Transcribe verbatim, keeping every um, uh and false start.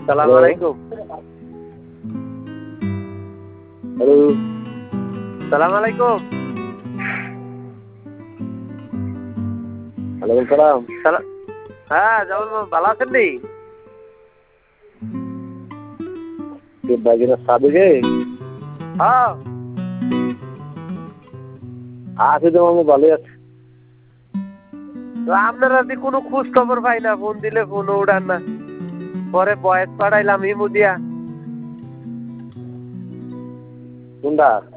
সালাম আলাইকুম। হ্যালো, সালাম আলাইকুম। ওয়ালাইকুম সালাম। সালাম। হ্যাঁ জামাল মামা ভালো আছেন নি? কে বাগিনা সাদিকে? হ্যাঁ আছে তো মামু, ভালোই আছে। তো আপনারা দি কোনো খোঁজ খবর পাই না, ফোন দিলে ফোনও উঠান না। পরে বয়স পাঠাইলাম হিমু দিয়া। কোনটা?